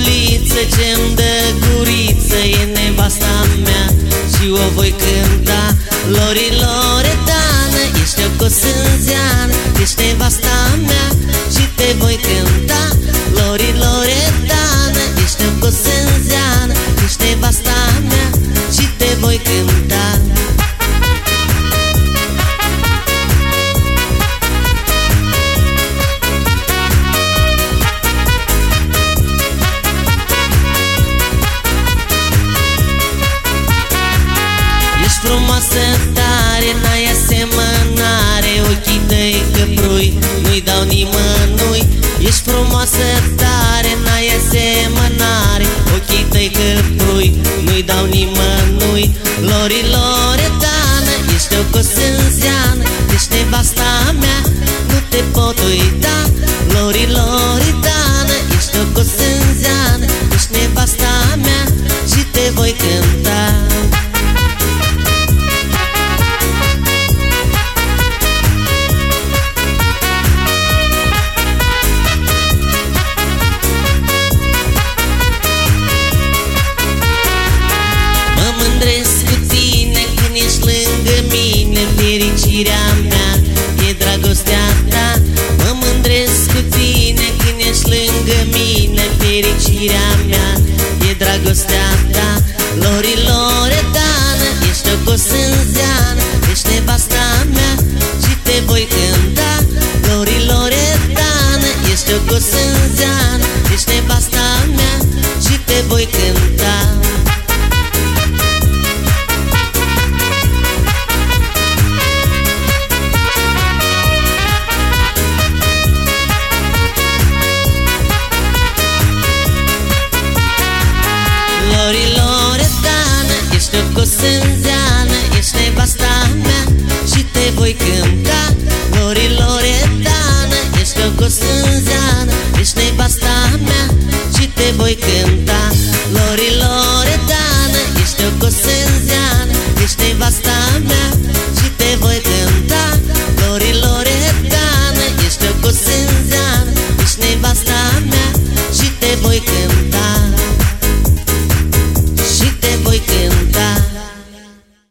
Fetițuliță ce-mi dă guriță e nevasta mea și o voi cânta. Lori Loredana, ești o cosânzeană, ești nevasta mea și te voi cânta. Lori Loredana, ești o cosânzeană, ești nevasta mea și te voi cânta. Frumoasă tare, n-ai asemănare, ochii tăi căprui, nu-i dau nimănui. Ești frumoasă tare, n-ai asemănare, ochii tăi căprui, nu-i dau nimănui. Lori Loredana, ești o cosânzeană, ești nevasta mea, nu te pot uita. Lori Loredana, ești o cosânzeană, ești nevasta mea și te voi cânta. Fericirea mea e dragostea ta. Mă mândresc cu tine când ești lângă mine. Fericirea mea e dragostea ta. Lori Loredana, ești o cosânzeană, ești nevasta mea și te voi cânta. Lori Loredana, ești o cosânzeană, ești nevasta mea și te voi cânta. Lori Loredana, ești o cosânzeană, ești nevasta mea și te voi cânta. Lori